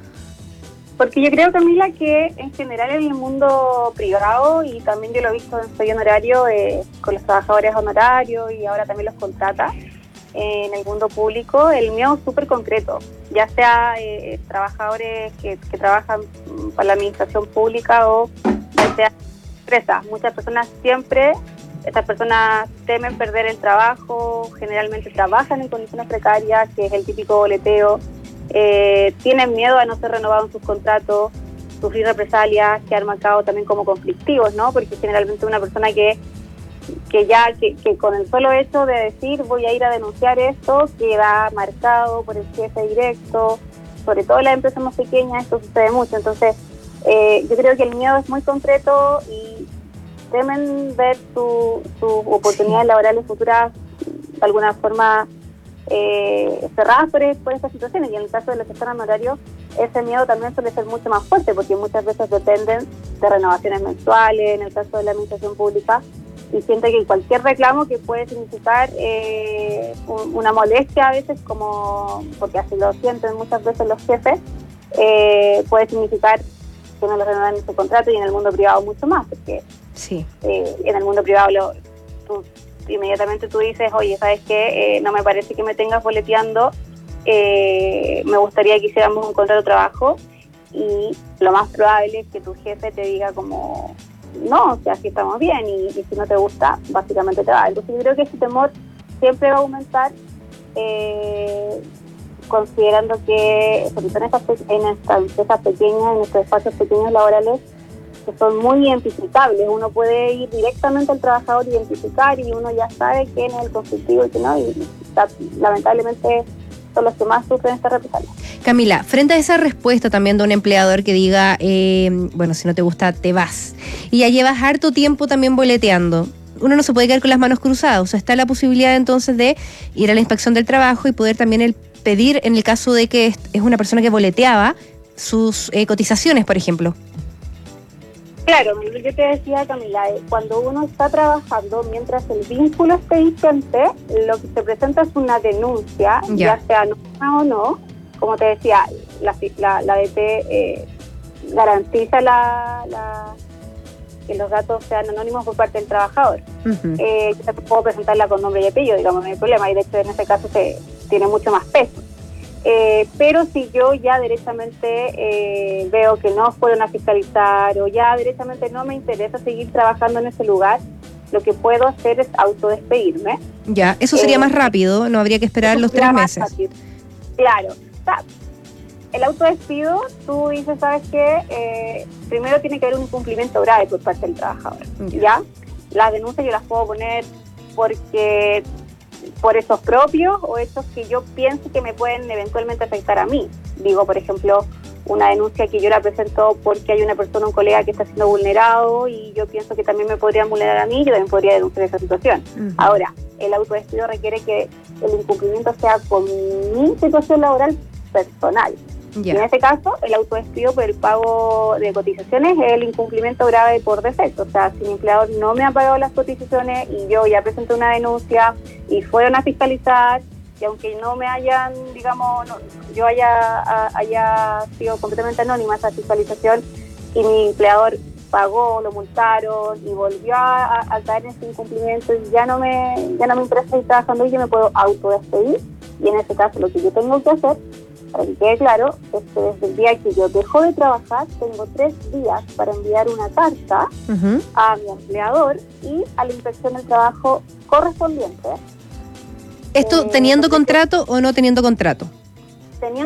Porque yo creo, Camila, que en general en el mundo privado, y también yo lo he visto en Soy Honorario, eh, con los trabajadores honorarios y ahora también los contrata, eh, en el mundo público, el miedo es súper concreto, ya sea eh, trabajadores que, que trabajan para la administración pública o ya sea empresas. Muchas personas siempre, estas personas temen perder el trabajo, generalmente trabajan en condiciones precarias, que es el típico boleteo. Eh, tienen miedo a no ser renovados en sus contratos, sufrir represalias, quedar marcados también como conflictivos, ¿no? Porque generalmente una persona que que ya que, que con el solo hecho de decir voy a ir a denunciar esto queda marcado por el jefe directo, sobre todo en las empresas más pequeñas esto sucede mucho. Entonces eh, yo creo que el miedo es muy concreto y temen ver sus su oportunidades laborales futuras de alguna forma Eh, cerradas por, por estas situaciones, y en el caso de los que están en horario ese miedo también suele ser mucho más fuerte porque muchas veces dependen de renovaciones mensuales en el caso de la administración pública y siente que cualquier reclamo que puede significar eh, un, una molestia a veces, como porque así lo sienten muchas veces los jefes, eh, puede significar que no lo renuevan en su contrato, y en el mundo privado mucho más, porque sí. eh, en el mundo privado lo, tú inmediatamente tú dices, oye, ¿sabes qué? Eh, no me parece que me tengas boleteando, eh, me gustaría que hiciéramos un contrato de trabajo, y lo más probable es que tu jefe te diga como, no, o sea, aquí estamos bien, y, y si no te gusta, básicamente te va. Entonces yo creo que ese temor siempre va a aumentar, eh, considerando que, sobre todo en estas, en estas empresas pequeñas, en estos espacios pequeños laborales, que son muy identificables. Uno puede ir directamente al trabajador, identificar, y uno ya sabe quién es el conflictivo y quién no, y, y lamentablemente son los que más sufren esta represalia. Camila, frente a esa respuesta también de un empleador que diga, eh, bueno, si no te gusta, te vas, y ya llevas harto tiempo también boleteando, uno no se puede quedar con las manos cruzadas. O sea, está la posibilidad entonces de ir a la inspección del trabajo y poder también el pedir, en el caso de que es una persona que boleteaba, sus eh, cotizaciones, por ejemplo. Claro, yo te decía, Camila, cuando uno está trabajando, mientras el vínculo esté vigente, lo que se presenta es una denuncia, ya, ya sea anónima o no. Como te decía, la, la, la A D T eh, garantiza la, la, que los datos sean anónimos por parte del trabajador. Uh-huh. Eh, yo puedo presentarla con nombre y apellido, digamos, no hay problema, y de hecho en ese caso se tiene mucho más peso. Eh, pero si yo ya derechamente eh, veo que no fueron a fiscalizar, o ya derechamente no me interesa seguir trabajando en ese lugar, lo que puedo hacer es autodespedirme. Ya, eso sería eh, más rápido, no habría que esperar los tres meses. Rápido. Claro, o sea, el autodespido, tú dices, ¿sabes qué? Eh, primero tiene que haber un incumplimiento grave por parte del trabajador, ¿ya? ¿ya? Las denuncias yo las puedo poner porque por hechos propios o hechos que yo pienso que me pueden eventualmente afectar a mí. Digo, por ejemplo, una denuncia que yo la presento porque hay una persona, un colega que está siendo vulnerado y yo pienso que también me podrían vulnerar a mí, yo también podría denunciar esa situación. Uh-huh. Ahora, el autodespido requiere que el incumplimiento sea con mi situación laboral personal. Yeah. Y en este caso, el autodespido por el pago de cotizaciones es el incumplimiento grave por defecto. O sea, si mi empleador no me ha pagado las cotizaciones y yo ya presenté una denuncia y fueron a fiscalizar, y aunque no me hayan, digamos, no, yo haya, a, haya sido completamente anónima esa fiscalización y mi empleador pagó, lo multaron y volvió a, a caer en ese incumplimiento y ya no me ya no me interesa seguir trabajando, y yo me puedo autodespedir. Y en ese caso lo que yo tengo que hacer, para que quede claro, es que desde el día que yo dejo de trabajar tengo tres días para enviar una carta uh-huh. a mi empleador y a la inspección del trabajo correspondiente. ¿Esto eh, teniendo contrato o no teniendo contrato? Teniendo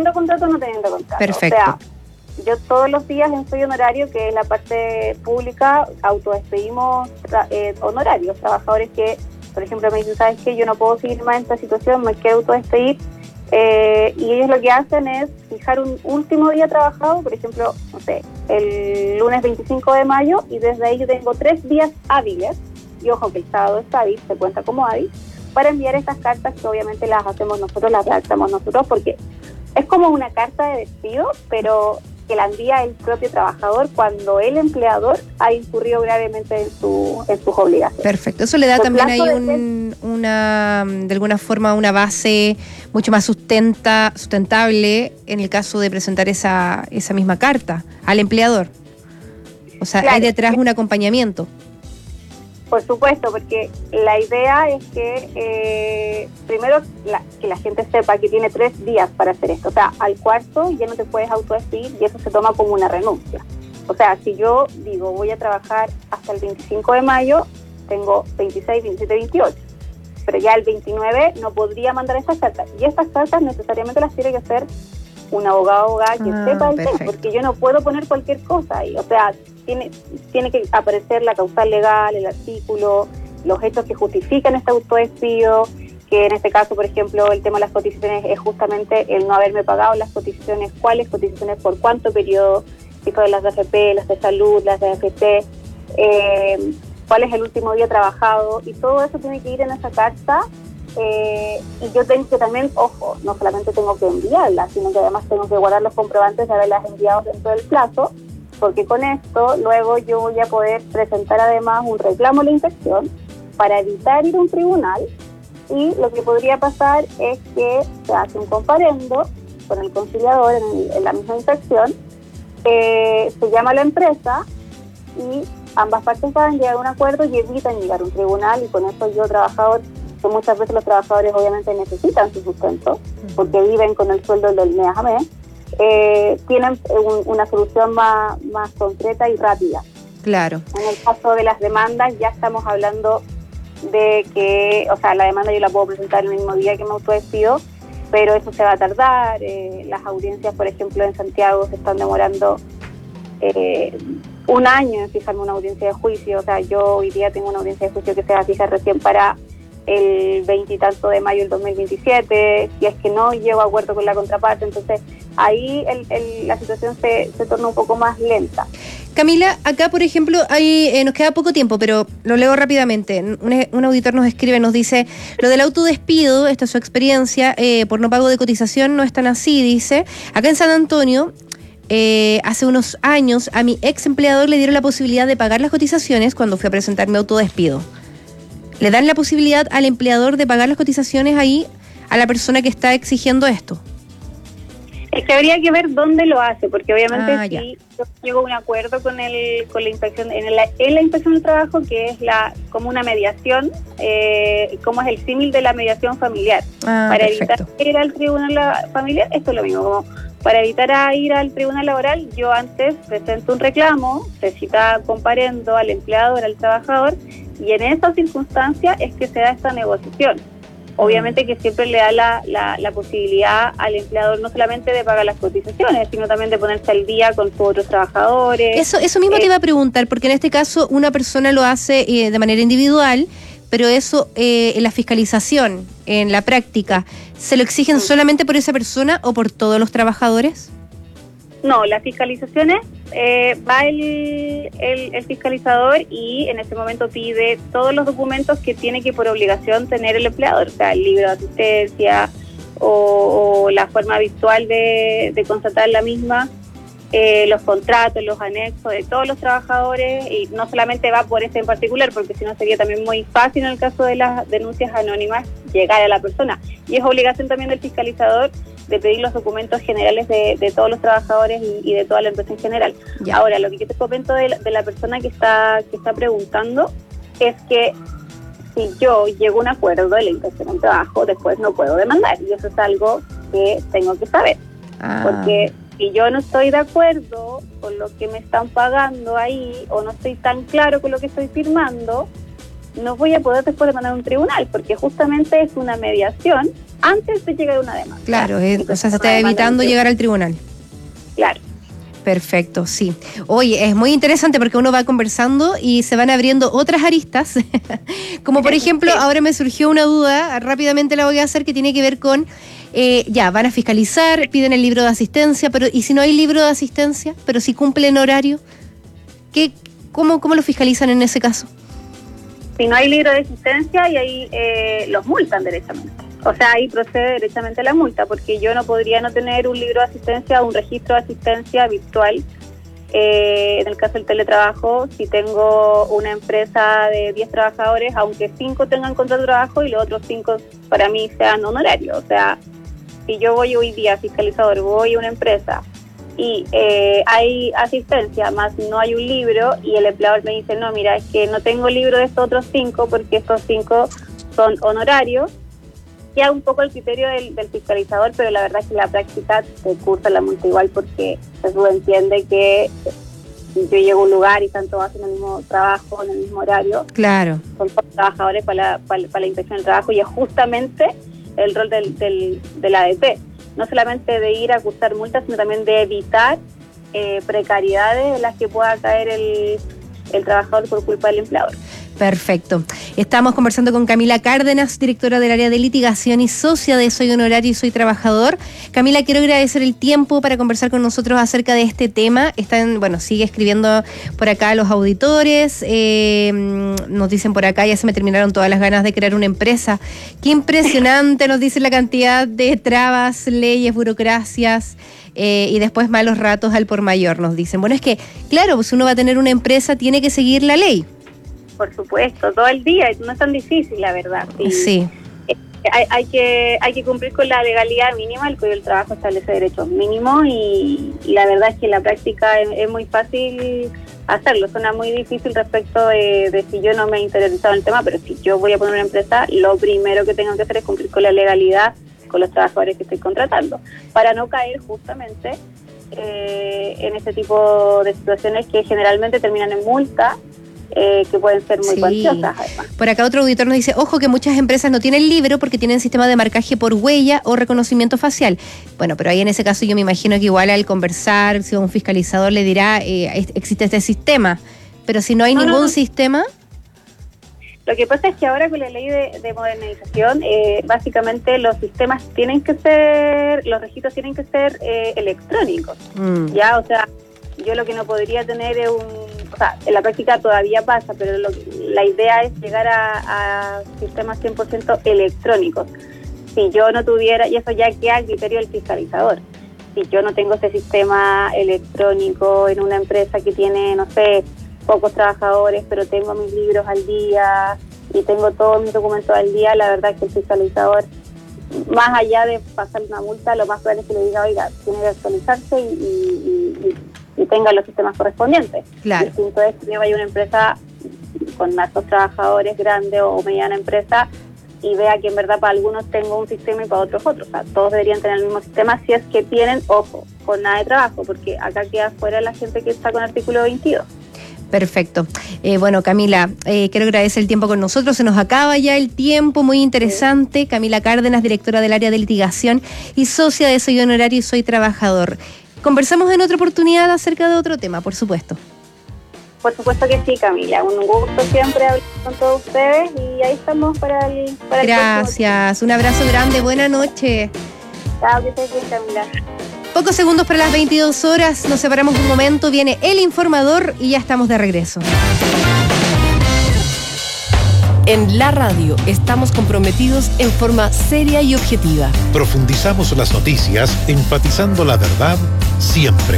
teniendo contrato o no teniendo contrato. Perfecto. O sea, yo todos los días en Soy Honorario, que es la parte pública, autodespedimos tra- eh, honorarios, trabajadores que, por ejemplo, me dicen, ¿sabes qué? Yo no puedo seguir más en esta situación, me quiero autodespedir. Eh, y ellos lo que hacen es fijar un último día trabajado, por ejemplo, no sé, el lunes veinticinco de mayo, y desde ahí yo tengo tres días hábiles, y ojo que el sábado es hábil, se cuenta como hábil, para enviar estas cartas que obviamente las hacemos nosotros, las redactamos nosotros, porque es como una carta de despido, pero que la envía el propio trabajador cuando el empleador ha incurrido gravemente en, su, en sus obligaciones. Perfecto, eso le da Por también plazo ahí de un, una, de alguna forma, una base mucho más sustenta, sustentable en el caso de presentar esa, esa misma carta al empleador. O sea, Claro. hay detrás un acompañamiento. Por supuesto, porque la idea es que eh, primero la, que la gente sepa que tiene tres días para hacer esto. O sea, al cuarto ya no te puedes autodespedir y eso se toma como una renuncia. O sea, si yo digo voy a trabajar hasta el veinticinco de mayo, tengo veintiséis, veintisiete, veintiocho. Pero ya el veintinueve no podría mandar estas cartas. Y estas cartas necesariamente las tiene que hacer un abogado o abogada que Ah, sepa el tema, perfecto. porque yo no puedo poner cualquier cosa ahí. O sea, tiene, tiene que aparecer la causal legal, el artículo, los hechos que justifican este autodespido, que en este caso, por ejemplo, el tema de las cotizaciones es justamente el no haberme pagado las cotizaciones, cuáles cotizaciones, por cuánto periodo, si son las de A F P, las de salud, las de A F P, eh, cuál es el último día trabajado, y todo eso tiene que ir en esa carta. Eh, y yo tengo que también, ojo, no solamente tengo que enviarla, sino que además tengo que guardar los comprobantes de haberlas enviado dentro del plazo, porque con esto luego yo voy a poder presentar además un reclamo a la inspección para evitar ir a un tribunal, y lo que podría pasar es que se hace un comparendo con el conciliador en, el, en la misma inspección, eh, se llama a la empresa y ambas partes van a llegar a un acuerdo y evitan llegar a un tribunal, y con eso yo, trabajador, que muchas veces los trabajadores obviamente necesitan su sustento porque viven con el sueldo del mes a mes, eh, tienen un, una solución más, más concreta y rápida. Claro. En el caso de las demandas ya estamos hablando de que, o sea, la demanda yo la puedo presentar el mismo día que me autodespido, pero eso se va a tardar. Eh, las audiencias, por ejemplo, en Santiago se están demorando eh, un año en fijarme una audiencia de juicio. O sea, yo hoy día tengo una audiencia de juicio que se va a fijar recién para el veintitanto de mayo del dos mil veintisiete, si es que no llego a acuerdo con la contraparte. Entonces ahí el, el, la situación se, se torna un poco más lenta. Camila, acá por ejemplo hay, eh, nos queda poco tiempo, pero lo leo rápidamente. Un, un auditor nos escribe, nos dice, lo del autodespido, esta es su experiencia, eh, por no pago de cotización no es tan así, dice. Acá en San Antonio, eh, hace unos años, a mi ex empleador le dieron la posibilidad de pagar las cotizaciones cuando fui a presentar mi autodespido. ¿Le dan la posibilidad al empleador de pagar las cotizaciones ahí a la persona que está exigiendo esto? Es que habría que ver dónde lo hace, porque obviamente Ah, si ya. yo llego a un acuerdo con el con la inspección, en, el, en la inspección del trabajo, que es la como una mediación, eh, como es el símil de la mediación familiar, Ah, para perfecto. evitar ir al tribunal familiar, esto es lo mismo, como para evitar a ir al tribunal laboral, yo antes presento un reclamo, se cita comparendo al empleador, al trabajador, y en esa circunstancia es que se da esta negociación. Obviamente que siempre le da la, la, la posibilidad al empleador no solamente de pagar las cotizaciones, sino también de ponerse al día con sus otros trabajadores. Eso, eso mismo Eh, te iba a preguntar, porque en este caso una persona lo hace eh, de manera individual, pero eso eh, en la fiscalización, en la práctica, ¿se lo exigen solamente por esa persona o por todos los trabajadores? No, las fiscalizaciones, eh, va el, el, el fiscalizador y en ese momento pide todos los documentos que tiene que por obligación tener el empleador, o sea, el libro de asistencia o, o la forma habitual de, de constatar la misma, eh, los contratos, los anexos de todos los trabajadores, y no solamente va por ese en particular, porque si no sería también muy fácil en el caso de las denuncias anónimas llegar a la persona, y es obligación también del fiscalizador de pedir los documentos generales de, de todos los trabajadores y, y de toda la empresa en general. Ya. Ahora, lo que yo te comento de la, de la persona que está que está preguntando es que si yo llego a un acuerdo de la inspección en trabajo, después no puedo demandar, y eso es algo que tengo que saber, Ah. porque si yo no estoy de acuerdo con lo que me están pagando ahí, o no estoy tan claro con lo que estoy firmando, no voy a poder después demandar a un tribunal, porque justamente es una mediación antes de llegar a una demanda. Claro, eh, o sea, se está evitando llegar al tribunal. Claro. Perfecto, sí. Oye, es muy interesante porque uno va conversando y se van abriendo otras aristas. Como por ejemplo, ahora me surgió una duda, rápidamente la voy a hacer, que tiene que ver con, eh, ya, van a fiscalizar, piden el libro de asistencia, pero ¿y si no hay libro de asistencia? Pero si cumplen horario, ¿qué, cómo, cómo lo fiscalizan en ese caso? Si no hay libro de asistencia, y ahí eh, los multan derechamente. O sea, ahí procede directamente la multa, porque yo no podría no tener un libro de asistencia o un registro de asistencia virtual. Eh, en el caso del teletrabajo, si tengo una empresa de diez trabajadores, aunque cinco tengan contrato de trabajo y los otros cinco para mí sean honorarios. O sea, si yo voy hoy día fiscalizador, voy a una empresa y eh, hay asistencia, más no hay un libro, y el empleador me dice, no, mira, es que no tengo libro de estos otros cinco porque estos cinco son honorarios, queda un poco el criterio del, del fiscalizador, pero la verdad es que la práctica se cursa la multa igual, porque se subentiende que si yo llego a un lugar y están todos haciendo el mismo trabajo, en el mismo horario. Claro. Son todos trabajadores para la, para, para la inspección del trabajo, y es justamente el rol del, del, de la A D P. No solamente de ir a acusar multas, sino también de evitar eh, precariedades en las que pueda caer el, el trabajador por culpa del empleador. Perfecto. Estamos conversando con Camila Cárdenas, directora del área de litigación y socia de Soy Honorario y Soy Trabajador. Camila, quiero agradecer el tiempo para conversar con nosotros acerca de este tema. Están, bueno, sigue escribiendo por acá los auditores. Eh, nos dicen por acá, ya se me terminaron todas las ganas de crear una empresa. Qué impresionante, nos dicen la cantidad de trabas, leyes, burocracias. Eh, y después malos ratos al por mayor, nos dicen. Bueno, es que, claro, pues uno va a tener una empresa, tiene que seguir la ley. Por supuesto, todo el día, no es tan difícil, la verdad. Sí. sí. Eh, hay, hay que hay que cumplir con la legalidad mínima, el Código del Trabajo establece derechos mínimos, y, y la verdad es que en la práctica es, es muy fácil hacerlo. Suena muy difícil respecto de, de si yo no me he interiorizado en el tema, pero si yo voy a poner una empresa, lo primero que tengo que hacer es cumplir con la legalidad con los trabajadores que estoy contratando, para no caer justamente eh, en este tipo de situaciones que generalmente terminan en multa, eh, que pueden ser muy sí. cuantiosas además. Por acá otro auditor nos dice, ojo que muchas empresas no tienen libro porque tienen sistema de marcaje por huella o reconocimiento facial. Bueno, pero ahí en ese caso yo me imagino que igual al conversar, si un fiscalizador le dirá, eh, existe este sistema, pero si no hay no, ningún no, no. sistema... Lo que pasa es que ahora con la ley de, de modernización, eh, básicamente los sistemas tienen que ser, los registros tienen que ser eh, electrónicos. Mm. Ya, o sea, yo lo que no podría tener es un, o sea, en la práctica todavía pasa, pero lo, la idea es llegar a, a sistemas cien por ciento electrónicos. Si yo no tuviera, y eso ya queda al criterio del fiscalizador, si yo no tengo ese sistema electrónico en una empresa que tiene, no sé, pocos trabajadores, pero tengo mis libros al día y tengo todos mis documentos al día, la verdad es que el fiscalizador, más allá de pasar una multa, lo más probable es que le diga, oiga, tiene que actualizarse y, y, y, y tenga los sistemas correspondientes. Claro. Distinto es que vaya a una empresa con más trabajadores grande o mediana empresa y vea que en verdad para algunos tengo un sistema y para otros otro. O sea, todos deberían tener el mismo sistema si es que tienen, ojo, jornada de trabajo, porque acá queda fuera la gente que está con artículo veintidós. Perfecto. Eh, bueno, Camila, eh, quiero agradecer el tiempo con nosotros. Se nos acaba ya el tiempo, muy interesante. Sí. Camila Cárdenas, directora del área de litigación y socia de Soy Honorario y Soy Trabajador. Conversamos en otra oportunidad acerca de otro tema, por supuesto. Por supuesto que sí, Camila. Un gusto siempre hablar con todos ustedes y ahí estamos para el para Gracias. El un abrazo grande. Buena noche. Chao, que estés bien, Camila. Pocos segundos para las veintidós horas, nos separamos un momento, viene El Informador y ya estamos de regreso. En la radio estamos comprometidos en forma seria y objetiva. Profundizamos las noticias, enfatizando la verdad siempre.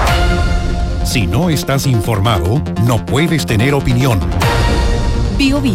Si no estás informado, no puedes tener opinión. Bio Bio.